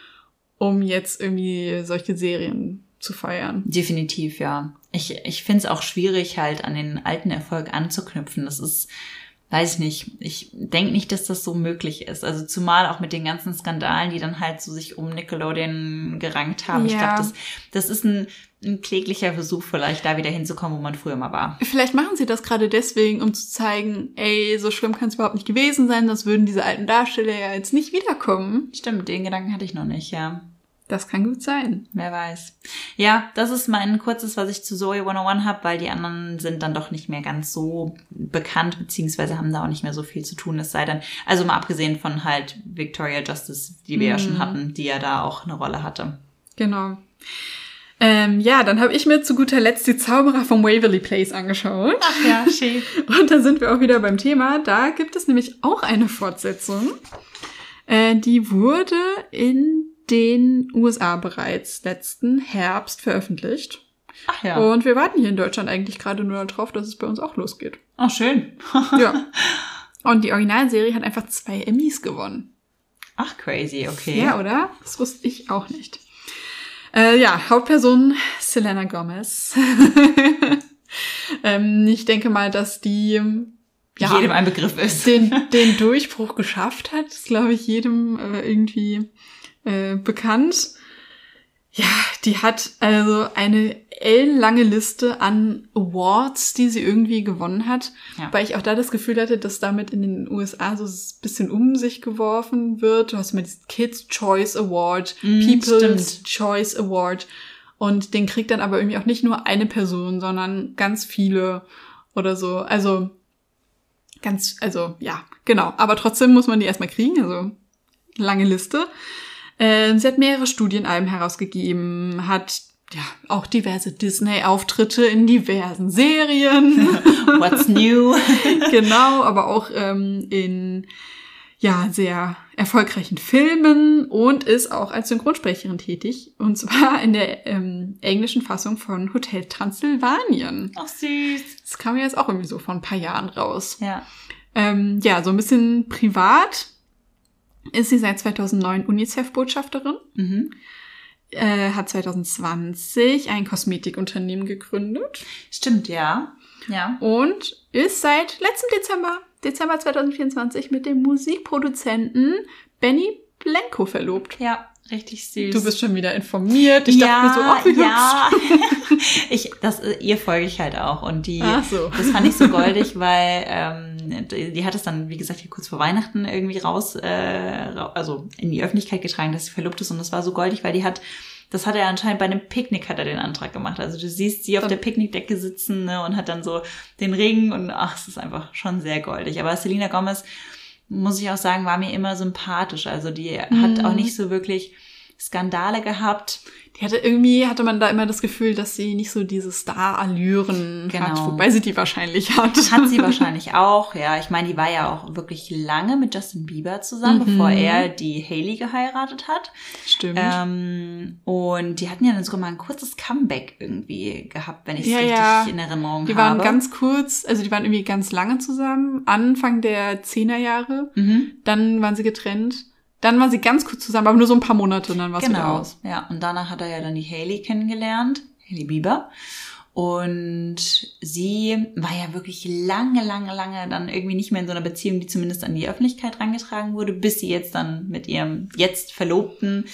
B: um jetzt irgendwie solche Serien zu feiern.
C: Definitiv, ja. Ich finde es auch schwierig, halt an den alten Erfolg anzuknüpfen. Das ist, weiß ich nicht, ich denke nicht, dass das so möglich ist. Also zumal auch mit den ganzen Skandalen, die dann halt so sich um Nickelodeon gerankt haben. Ja. Ich glaube, das ist ein kläglicher Versuch vielleicht, da wieder hinzukommen, wo man früher mal war.
B: Vielleicht machen sie das gerade deswegen, um zu zeigen, ey, so schlimm kann es überhaupt nicht gewesen sein, sonst würden diese alten Darsteller ja jetzt nicht wiederkommen.
C: Stimmt, den Gedanken hatte ich noch nicht, ja.
B: Das kann gut sein.
C: Wer weiß. Ja, das ist mein kurzes, was ich zu Zoey 101 habe, weil die anderen sind dann doch nicht mehr ganz so bekannt, beziehungsweise haben da auch nicht mehr so viel zu tun. Es sei denn, also mal abgesehen von halt Victoria Justice, die wir ja schon hatten, die ja da auch eine Rolle hatte.
B: Genau. Ja, dann habe ich mir zu guter Letzt die Zauberer vom Waverly Place angeschaut.
C: Ach ja, schön.
B: Und da sind wir auch wieder beim Thema. Da gibt es nämlich auch eine Fortsetzung. Die wurde in den USA bereits letzten Herbst veröffentlicht.
C: Ach ja.
B: Und wir warten hier in Deutschland eigentlich gerade nur darauf, dass es bei uns auch losgeht.
C: Ach, schön.
B: Ja. Und die Originalserie hat einfach 2 Emmys gewonnen.
C: Ach, crazy, okay.
B: Ja, oder? Das wusste ich auch nicht. Ja, Hauptperson Selena Gomez. Ich denke mal, dass die
C: jedem ein Begriff ist.
B: Den Durchbruch geschafft hat. Das ist, glaube ich, jedem irgendwie bekannt. Ja, die hat also eine ellenlange Liste an Awards, die sie irgendwie gewonnen hat. Ja. Weil ich auch da das Gefühl hatte, dass damit in den USA so ein bisschen um sich geworfen wird. Du hast mal diesen Kids' Choice Award, People's Choice Award. Und den kriegt dann aber irgendwie auch nicht nur eine Person, sondern ganz viele oder so. Also ja, genau. Aber trotzdem muss man die erstmal kriegen, also lange Liste. Sie hat mehrere Studienalben herausgegeben, hat ja auch diverse Disney-Auftritte in diversen Serien.
C: What's new?
B: Genau, aber auch in sehr erfolgreichen Filmen und ist auch als Synchronsprecherin tätig. Und zwar in der englischen Fassung von Hotel Transsilvanien.
C: Ach, süß.
B: Das kam ja jetzt auch irgendwie so vor ein paar Jahren raus.
C: Ja.
B: So ein bisschen privat ist sie seit 2009 UNICEF-Botschafterin. Hat 2020 ein Kosmetikunternehmen gegründet.
C: Stimmt, ja.
B: Und ist seit letztem Dezember 2024 mit dem Musikproduzenten Benny Blanco verlobt.
C: Ja, richtig süß.
B: Du bist schon wieder informiert. Ich dachte mir so, wie
C: hübsch. Ihr folge ich halt auch. Und
B: das
C: fand ich so goldig, weil die hat es dann, wie gesagt, hier kurz vor Weihnachten irgendwie also in die Öffentlichkeit getragen, dass sie verlobt ist. Und das war so goldig, weil das hat er anscheinend bei einem Picknick hat er den Antrag gemacht. Also du siehst sie auf der Picknickdecke sitzen, ne, und hat dann so den Ring und es ist einfach schon sehr goldig. Aber Selena Gomez, muss ich auch sagen, war mir immer sympathisch. Also die hat auch nicht so wirklich Skandale gehabt.
B: Hatte man da immer das Gefühl, dass sie nicht so diese Star-Allüren hat, wobei sie die wahrscheinlich hat.
C: Hat sie wahrscheinlich auch, ja. Ich meine, die war ja auch wirklich lange mit Justin Bieber zusammen, bevor er die Hailey geheiratet hat.
B: Stimmt.
C: Und die hatten ja dann sogar mal ein kurzes Comeback irgendwie gehabt, wenn ich es richtig in Erinnerung habe.
B: Die waren ganz kurz, also die waren irgendwie ganz lange zusammen, Anfang der 10er Jahre. Dann waren sie getrennt. Dann waren sie ganz kurz zusammen, aber nur so ein paar Monate und dann war es wieder aus.
C: Ja, und danach hat er ja dann die Hailey kennengelernt, Hailey Bieber. Und sie war ja wirklich lange dann irgendwie nicht mehr in so einer Beziehung, die zumindest an die Öffentlichkeit rangetragen wurde, bis sie jetzt dann mit ihrem jetzt Verlobten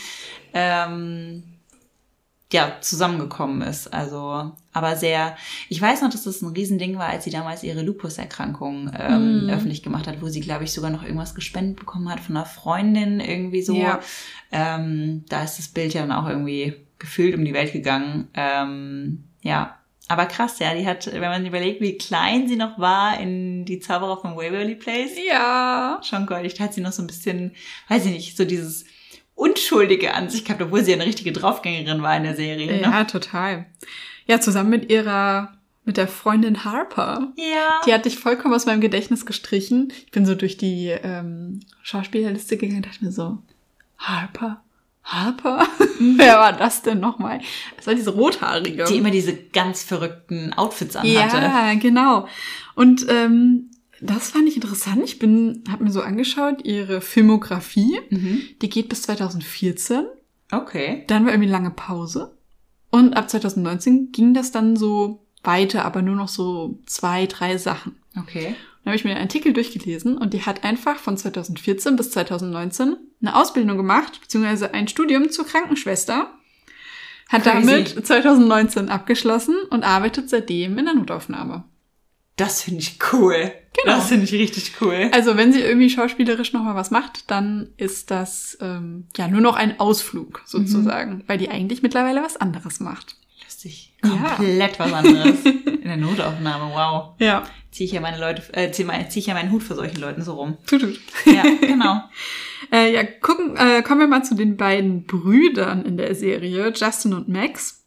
C: zusammengekommen ist. Also, aber ich weiß noch, dass das ein Riesending war, als sie damals ihre Lupus-Erkrankung öffentlich gemacht hat, wo sie, glaube ich, sogar noch irgendwas gespendet bekommen hat von einer Freundin, irgendwie so. Ja. Da ist das Bild ja dann auch irgendwie gefühlt um die Welt gegangen. Aber krass, ja, die hat, wenn man überlegt, wie klein sie noch war in Die Zauberer von Waverly Place.
B: Ja.
C: Schon goldig. Da hat sie noch so ein bisschen, weiß ich nicht, so dieses Unschuldige an sich gehabt, obwohl sie ja eine richtige Draufgängerin war in der Serie. Ne?
B: Ja, total. Ja, zusammen mit der Freundin Harper.
C: Ja.
B: Die hatte ich vollkommen aus meinem Gedächtnis gestrichen. Ich bin so durch die Schauspielerliste gegangen und dachte mir so, Harper? Wer war das denn nochmal? Das war diese Rothaarige.
C: Die immer diese ganz verrückten Outfits anhatte.
B: Ja, genau. Und das fand ich interessant. Ich habe mir so angeschaut, ihre Filmografie, die geht bis 2014.
C: Okay.
B: Dann war irgendwie lange Pause. Und ab 2019 ging das dann so weiter, aber nur noch so 2, 3 Sachen.
C: Okay.
B: Dann habe ich mir einen Artikel durchgelesen und die hat einfach von 2014 bis 2019 eine Ausbildung gemacht, beziehungsweise ein Studium zur Krankenschwester. Hat damit 2019 abgeschlossen und arbeitet seitdem in der Notaufnahme.
C: Das finde ich cool.
B: Genau.
C: Das finde ich richtig cool.
B: Also wenn sie irgendwie schauspielerisch noch mal was macht, dann ist das nur noch ein Ausflug sozusagen, weil die eigentlich mittlerweile was anderes macht.
C: Lustig. Komplett was anderes. In der Notaufnahme, wow.
B: Ja.
C: Ziehe ich ja meinen Hut für solchen Leuten so rum.
B: Tut.
C: Ja, genau.
B: Kommen wir mal zu den beiden Brüdern in der Serie, Justin und Max.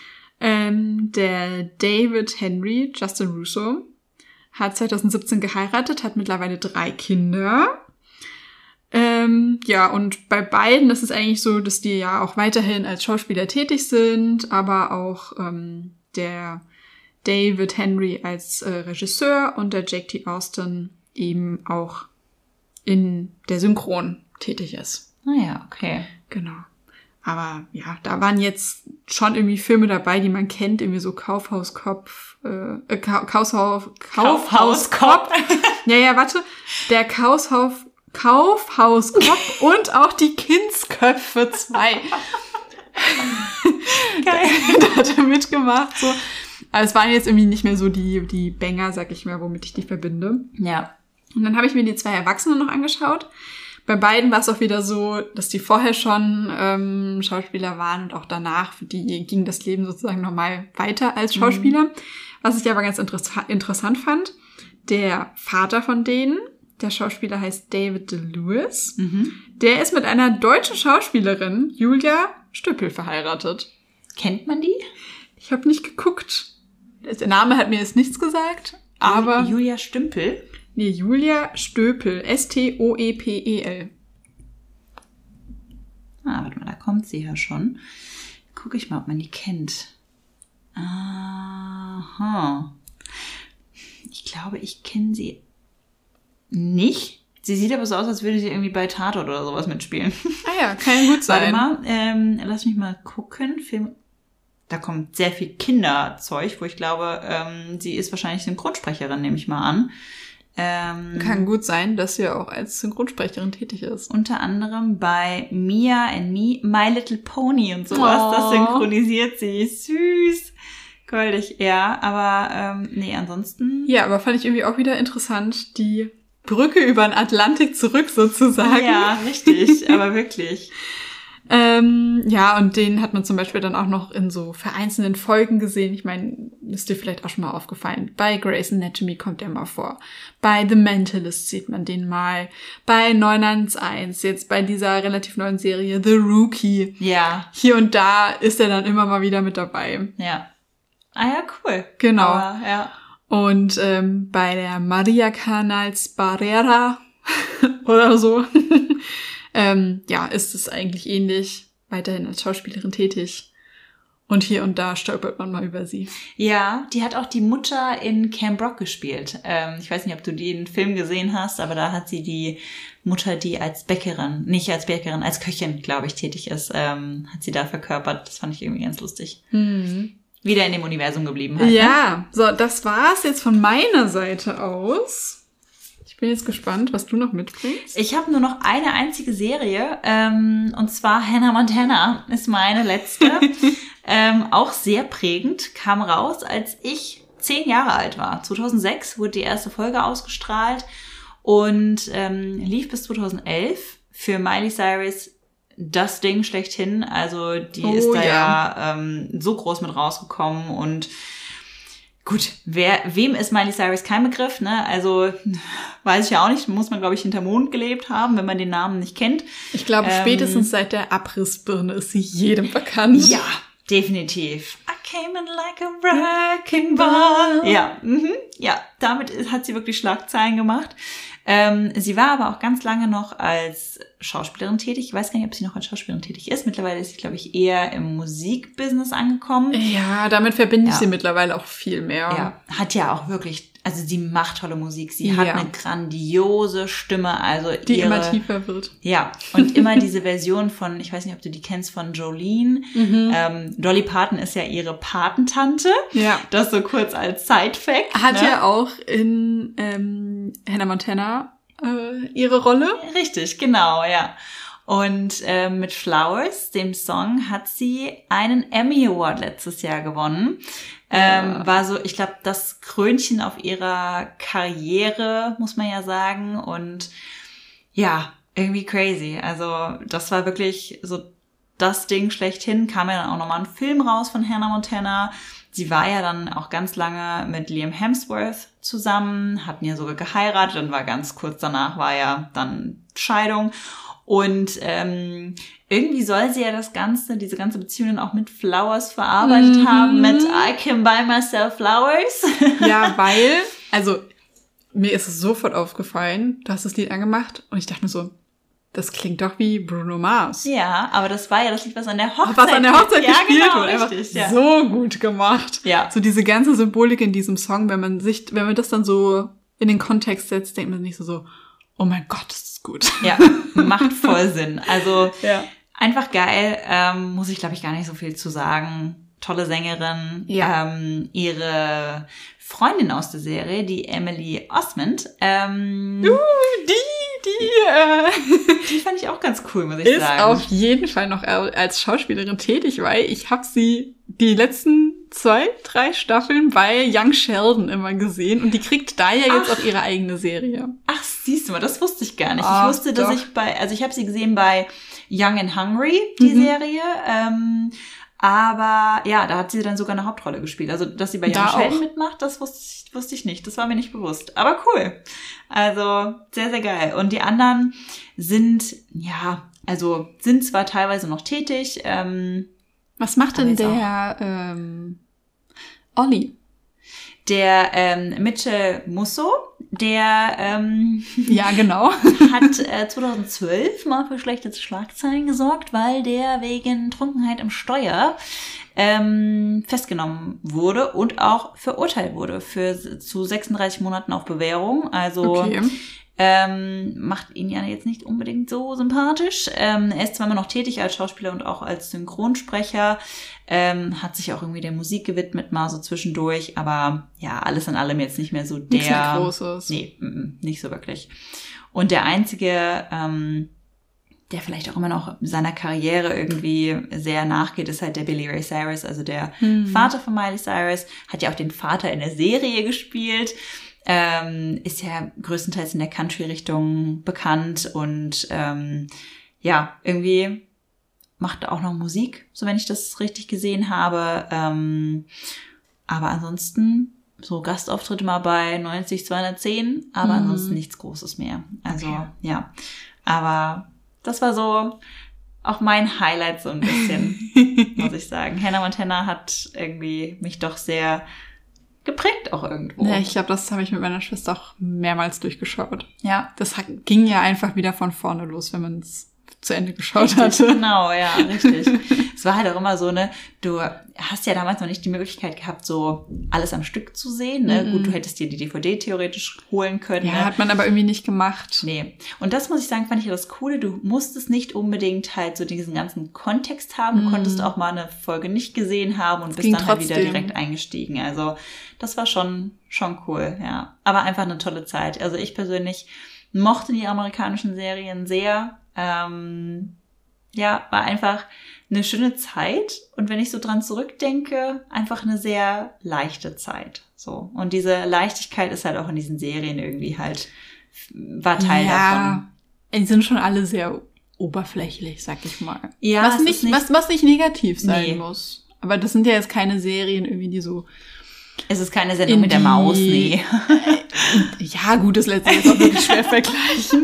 B: Der David Henry, Justin Russo, hat 2017 geheiratet, hat mittlerweile 3 Kinder. Und bei beiden ist es eigentlich so, dass die ja auch weiterhin als Schauspieler tätig sind, aber auch der David Henry als Regisseur und der Jake T. Austin eben auch in der Synchron tätig ist.
C: Ja, okay.
B: Genau. Aber ja, da waren jetzt schon irgendwie Filme dabei, die man kennt, irgendwie so Kaufhauskopf. Der Kaufhauskopf und auch die Kindsköpfe 2. Geil. Da hat er mitgemacht, so. Aber es waren jetzt irgendwie nicht mehr so die Banger, sag ich mal, womit ich die verbinde.
C: Ja.
B: Und dann habe ich mir die 2 Erwachsenen noch angeschaut. Bei beiden war es auch wieder so, dass die vorher schon Schauspieler waren und auch danach, für die ging das Leben sozusagen nochmal weiter als Schauspieler. Was ich aber ganz interessant fand, der Vater von denen, der Schauspieler heißt David DeLewis, der ist mit einer deutschen Schauspielerin, Julia Stöpel, verheiratet.
C: Kennt man die?
B: Ich habe nicht geguckt. Der Name hat mir jetzt nichts gesagt, aber...
C: Julia Stümpel?
B: Nee, Julia Stöpel. Stoepel.
C: Warte mal, da kommt sie ja schon. Gucke ich mal, ob man die kennt. Aha. Ich glaube, ich kenne sie nicht. Sie sieht aber so aus, als würde sie irgendwie bei Tatort oder sowas mitspielen.
B: Ah ja, kann ja gut sein.
C: Warte mal, lass mich mal gucken. Da kommt sehr viel Kinderzeug, wo ich glaube, sie ist wahrscheinlich Synchronsprecherin, nehme ich mal an.
B: Kann gut sein, dass sie auch als Synchronsprecherin tätig ist.
C: Unter anderem bei Mia and Me, My Little Pony und sowas. Oh. Das synchronisiert sie. Süß. Goldig, ja. Aber ansonsten...
B: Ja, aber fand ich irgendwie auch wieder interessant, die Brücke über den Atlantik zurück sozusagen.
C: Ja, richtig. Aber wirklich.
B: Ja, und den hat man zum Beispiel dann auch noch in so vereinzelten Folgen gesehen. Ich meine, ist dir vielleicht auch schon mal aufgefallen. Bei Grey's Anatomy kommt er mal vor. Bei The Mentalist sieht man den mal. Bei 911, jetzt bei dieser relativ neuen Serie The Rookie.
C: Ja.
B: Hier und da ist er dann immer mal wieder mit dabei.
C: Ja. Ah ja, cool.
B: Genau.
C: Aber, ja.
B: Und bei der Maria Canals Barrera oder so, ja, ist es eigentlich ähnlich. Weiterhin als Schauspielerin tätig. Und hier und da stolpert man mal über sie.
C: Ja, die hat auch die Mutter in Camp Rock gespielt. Ich weiß nicht, ob du den Film gesehen hast, aber da hat sie die Mutter, die als Bäckerin, nicht als Bäckerin, als Köchin, glaube ich, tätig ist, hat sie da verkörpert. Das fand ich irgendwie ganz lustig. Wieder in dem Universum geblieben halt.
B: Ja, so, das war's jetzt von meiner Seite aus. Ich bin jetzt gespannt, was du noch mitbringst.
C: Ich habe nur noch eine einzige Serie, und zwar Hannah Montana ist meine letzte. Auch sehr prägend, kam raus, als ich 10 Jahre alt war. 2006 wurde die erste Folge ausgestrahlt und lief bis 2011 für Miley Cyrus das Ding schlechthin. Also die ist da ja so groß mit rausgekommen und gut, wem ist Miley Cyrus kein Begriff, ne? Also, weiß ich ja auch nicht, muss man, glaube ich, hinter Mond gelebt haben, wenn man den Namen nicht kennt.
B: Ich glaube, spätestens seit der Abrissbirne ist sie jedem bekannt.
C: Ja, definitiv. I came in like a wrecking ball. Ja, ja, damit hat sie wirklich Schlagzeilen gemacht. Sie war aber auch ganz lange noch als Schauspielerin tätig. Ich weiß gar nicht, ob sie noch als Schauspielerin tätig ist. Mittlerweile ist sie, glaube ich, eher im Musikbusiness angekommen.
B: Ja, damit verbinde ich sie mittlerweile auch viel mehr.
C: Ja, hat ja auch wirklich, also sie macht tolle Musik. Sie hat eine grandiose Stimme. Also
B: die immer tiefer wird.
C: Ja, und immer diese Version von, ich weiß nicht, ob du die kennst, von Jolene. Dolly Parton ist ja ihre Patentante. Ja. Das so kurz als Side-Fact.
B: Hat ja auch in Hannah Montana ihre Rolle.
C: Richtig, genau, ja. Und mit Flowers, dem Song, hat sie einen Emmy Award letztes Jahr gewonnen. War so, ich glaube, das Krönchen auf ihrer Karriere, muss man ja sagen. Und ja, irgendwie crazy. Also das war wirklich so das Ding schlechthin. Kam ja dann auch nochmal ein Film raus von Hannah Montana. Sie war ja dann auch ganz lange mit Liam Hemsworth zusammen, hatten ja sogar geheiratet, dann war ganz kurz danach war ja dann Scheidung. Und irgendwie soll sie ja diese ganze Beziehung dann auch mit Flowers verarbeitet haben, mit I can buy myself flowers.
B: Ja, weil, also mir ist es sofort aufgefallen, du hast das Lied angemacht und ich dachte mir so, das klingt doch wie Bruno Mars.
C: Ja, aber das war ja das Lied, was an der Hochzeit
B: gespielt
C: genau,
B: wurde. Einfach
C: richtig, ja.
B: So gut gemacht.
C: Ja.
B: So diese ganze Symbolik in diesem Song, wenn man das dann so in den Kontext setzt, denkt man nicht so, oh mein Gott, das ist gut.
C: Ja, macht voll Sinn. Also einfach geil, muss ich glaube ich gar nicht so viel zu sagen. Tolle Sängerin. Ja. Ihre Freundin aus der Serie, die Emily Osment. Die fand ich auch ganz cool, muss ich sagen.
B: Ist auf jeden Fall noch als Schauspielerin tätig, weil ich habe sie die letzten 2-3 Staffeln bei Young Sheldon immer gesehen und die kriegt da ja jetzt auch ihre eigene Serie.
C: Ach, siehst du mal, das wusste ich gar nicht. Ich wusste, dass ich habe sie gesehen bei Young and Hungry, die Serie, aber ja, da hat sie dann sogar eine Hauptrolle gespielt. Also, dass sie bei Young Sheldon mitmacht, das wusste ich nicht. Das war mir nicht bewusst. Aber cool. Also, sehr, sehr geil. Und die anderen sind zwar teilweise noch tätig.
B: Was macht denn der Olli?
C: Der Mitchell Musso, der
B: ja, genau.
C: hat 2012 mal für schlechte Schlagzeilen gesorgt, weil der wegen Trunkenheit im Steuer festgenommen wurde und auch verurteilt wurde zu 36 Monaten auf Bewährung. Also macht ihn ja jetzt nicht unbedingt so sympathisch. Er ist zwar immer noch tätig als Schauspieler und auch als Synchronsprecher, hat sich auch irgendwie der Musik gewidmet, mal so zwischendurch, aber ja, alles in allem jetzt nicht mehr so der...
B: Nichts mehr Großes.
C: Nee, nicht so wirklich. Und der einzige, der vielleicht auch immer noch seiner Karriere irgendwie sehr nachgeht, ist halt der Billy Ray Cyrus, also der Vater von Miley Cyrus, hat ja auch den Vater in der Serie gespielt, ist ja größtenteils in der Country-Richtung bekannt und ja, irgendwie macht auch noch Musik, so wenn ich das richtig gesehen habe. Aber ansonsten so Gastauftritte mal bei 90, 210, aber ansonsten nichts Großes mehr. Also, ja. Aber das war so auch mein Highlight so ein bisschen, muss ich sagen. Hannah Montana hat irgendwie mich doch sehr geprägt auch irgendwo.
B: Ja, ich glaube, das habe ich mit meiner Schwester auch mehrmals durchgeschaut.
C: Ja.
B: Das ging ja einfach wieder von vorne los, wenn man es zu Ende geschaut
C: Richtig,
B: hatte.
C: genau, ja, richtig. Es war halt auch immer so, ne, du hast ja damals noch nicht die Möglichkeit gehabt, so alles am Stück zu sehen, ne? Gut, du hättest dir die DVD theoretisch holen können.
B: Ja,
C: ne?
B: hat man aber irgendwie nicht gemacht.
C: Nee. Und das muss ich sagen, fand ich ja das Coole. Du musstest nicht unbedingt halt so diesen ganzen Kontext haben. Du konntest auch mal eine Folge nicht gesehen haben und bist dann halt wieder direkt eingestiegen. Also das war schon cool, ja. Aber einfach eine tolle Zeit. Also ich persönlich mochte die amerikanischen Serien sehr. Ja, war einfach eine schöne Zeit. Und wenn ich so dran zurückdenke, einfach eine sehr leichte Zeit. So. Und diese Leichtigkeit ist halt auch in diesen Serien irgendwie halt, war Teil davon.
B: Die sind schon alle sehr oberflächlich, sag ich mal.
C: Ja,
B: was nicht negativ sein muss. Aber das sind ja jetzt keine Serien irgendwie, die so...
C: Es ist keine Sendung mit der Maus, nee.
B: Ja, gut, das lässt sich jetzt auch wirklich schwer vergleichen.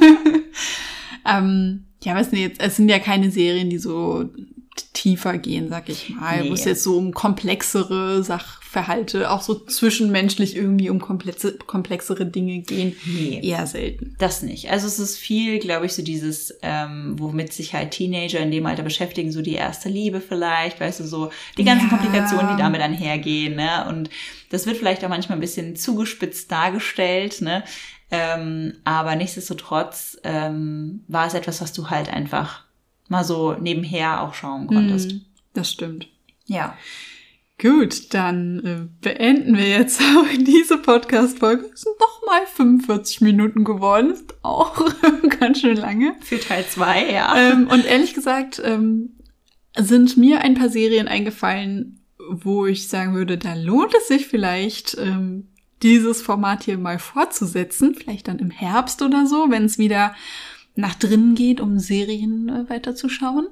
B: Ja, weiß nicht, es sind ja keine Serien, die so tiefer gehen, sag ich mal, wo es jetzt so um komplexere Sachverhalte, auch so zwischenmenschlich irgendwie um komplexere Dinge gehen. Nee. Eher selten.
C: Das nicht. Also es ist viel, glaube ich, so dieses, womit sich halt Teenager in dem Alter beschäftigen, so die erste Liebe vielleicht, weißt du, so die ganzen Komplikationen, die damit einhergehen, ne? Und das wird vielleicht auch manchmal ein bisschen zugespitzt dargestellt, ne? Aber nichtsdestotrotz war es etwas, was du halt einfach mal so nebenher auch schauen konntest.
B: Das stimmt.
C: Ja.
B: Gut, dann beenden wir jetzt auch diese Podcast-Folge. Es sind nochmal 45 Minuten geworden. Ist auch ganz schön lange.
C: Für Teil 2, ja.
B: Und ehrlich gesagt sind mir ein paar Serien eingefallen, wo ich sagen würde, da lohnt es sich vielleicht... dieses Format hier mal fortzusetzen, vielleicht dann im Herbst oder so, wenn es wieder nach drinnen geht, um Serien weiterzuschauen.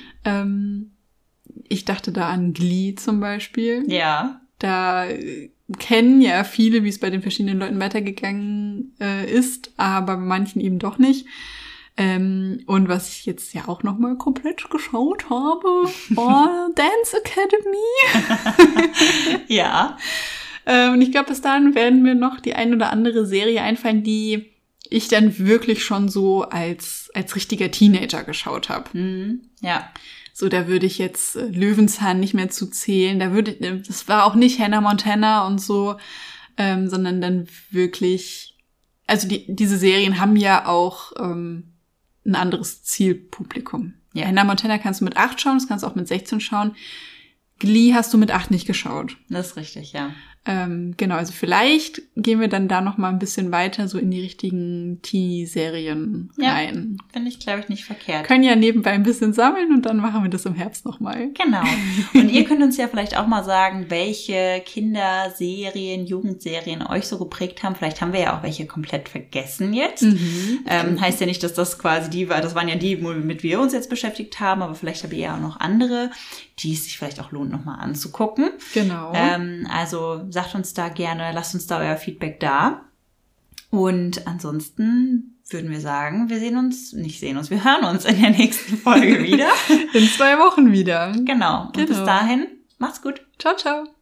B: Ich dachte da an Glee zum Beispiel.
C: Ja.
B: Da kennen ja viele, wie es bei den verschiedenen Leuten weitergegangen ist, aber bei manchen eben doch nicht. Und was ich jetzt ja auch nochmal komplett geschaut habe, war Dance Academy.
C: Ja.
B: Und ich glaube, bis dahin werden mir noch die ein oder andere Serie einfallen, die ich dann wirklich schon so als richtiger Teenager geschaut habe.
C: Ja.
B: So, da würde ich jetzt Löwenzahn nicht mehr zu zählen. Das war auch nicht Hannah Montana und so, sondern dann wirklich, also diese Serien haben ja auch ein anderes Zielpublikum. Ja. Hannah Montana kannst du mit 8 schauen, das kannst du auch mit 16 schauen. Glee hast du mit 8 nicht geschaut.
C: Das ist richtig, ja.
B: Genau, also vielleicht gehen wir dann da noch mal ein bisschen weiter so in die richtigen Teenie-Serien rein.
C: Finde ich, glaube ich, nicht verkehrt.
B: Können ja nebenbei ein bisschen sammeln und dann machen wir das im Herbst noch mal.
C: Genau. Und ihr könnt uns ja vielleicht auch mal sagen, welche Kinderserien, Jugendserien euch so geprägt haben. Vielleicht haben wir ja auch welche komplett vergessen jetzt. Heißt ja nicht, dass das quasi das waren ja die, womit wir uns jetzt beschäftigt haben, aber vielleicht habt ihr ja auch noch andere, die es sich vielleicht auch lohnt, nochmal anzugucken.
B: Genau.
C: Also sagt uns da gerne, lasst uns da euer Feedback da. Und ansonsten würden wir sagen, wir hören uns in der nächsten Folge wieder.
B: In 2 Wochen wieder.
C: Genau. Und bis dahin, macht's gut.
B: Ciao, ciao.